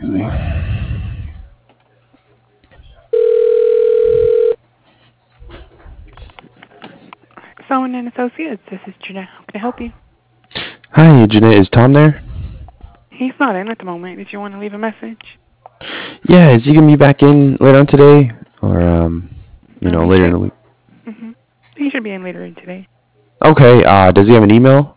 Solomon and Associates, this is Jeanette. How can I help you? Hi, Jeanette. Is Tom there? He's not in at the moment. Did you want to leave a message? Yeah, is he gonna be back in later on today, or later in the week? He should be in later in today. Okay. Does he have an email?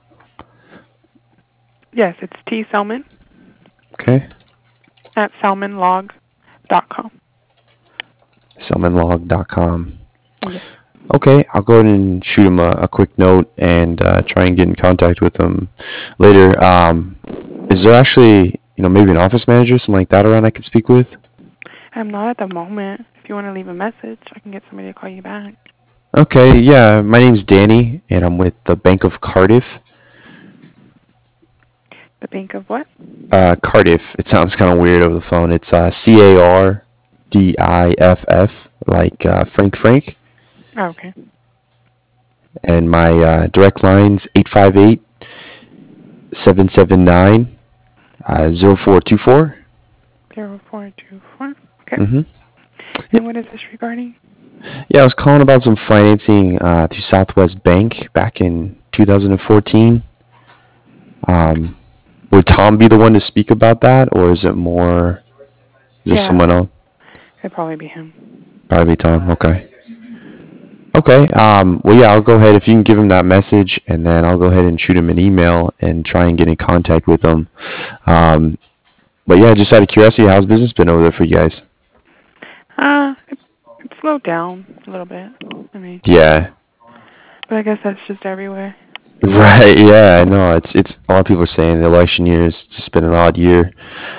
Yes, it's tselman Okay. at salmonlog.com. Salmonlog.com. Yes. Okay, I'll go ahead and shoot him a quick note and try and get in contact with him later. Is there actually, maybe an office manager, something like that around I could speak with? I'm not at the moment. If you want to leave a message, I can get somebody to call you back. Okay, yeah, my name's Danny, and I'm with the Bank of Cardiff. The Bank of what? Cardiff. It sounds kind of weird over the phone. It's CARDIFF, like Frank. Oh, okay. And my direct line's 858-779-0424. 0424. Okay. Mm-hmm. And what is this regarding? Yeah, I was calling about some financing through Southwest Bank back in 2014. Would Tom be the one to speak about that, or is it more just someone else? It'd probably be him. Probably Tom. Okay. Okay. Well, yeah, I'll go ahead if you can give him that message, and then I'll go ahead and shoot him an email and try and get in contact with him. But yeah, just out of curiosity, how's business been over there for you guys? It slowed down a little bit. Yeah. But I guess that's just everywhere. Right. Yeah. I know. It's a lot of people are saying the election year has just been an odd year.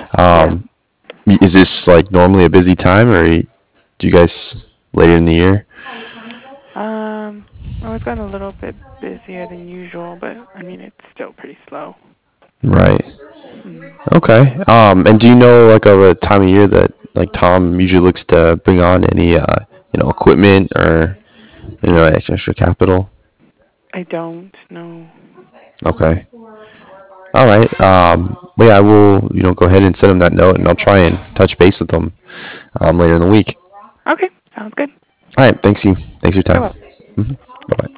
Is this like normally a busy time, or do you guys later in the year? Well, it's gotten a little bit busier than usual, but it's still pretty slow. Right. Okay. And do you know like of a time of year that like Tom usually looks to bring on any equipment or extra capital? I don't know. Okay. All right. Well, yeah, I will go ahead and send him that note, and I'll try and touch base with him later in the week. Okay. Sounds good. All right. Thanks for your time. Bye bye.